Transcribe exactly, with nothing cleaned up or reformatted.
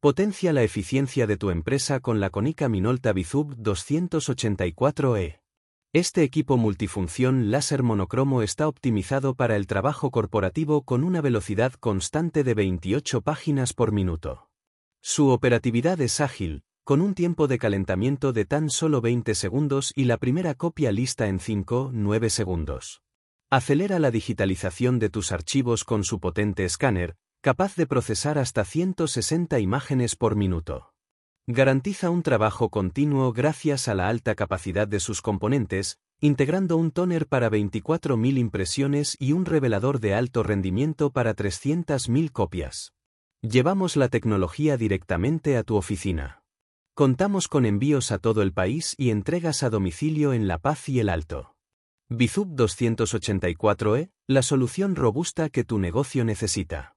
Potencia la eficiencia de tu empresa con la Konica Minolta Bizub doscientos ochenta y cuatro E. Este equipo multifunción láser monocromo está optimizado para el trabajo corporativo con una velocidad constante de veintiocho páginas por minuto. Su operatividad es ágil, con un tiempo de calentamiento de tan solo veinte segundos y la primera copia lista en cinco a nueve segundos. Acelera la digitalización de tus archivos con su potente escáner, capaz de procesar hasta ciento sesenta imágenes por minuto. Garantiza un trabajo continuo gracias a la alta capacidad de sus componentes, integrando un tóner para veinticuatro mil impresiones y un revelador de alto rendimiento para trescientas mil copias. Llevamos la tecnología directamente a tu oficina. Contamos con envíos a todo el país y entregas a domicilio en La Paz y El Alto. Bizub doscientos ochenta y cuatro E, la solución robusta que tu negocio necesita.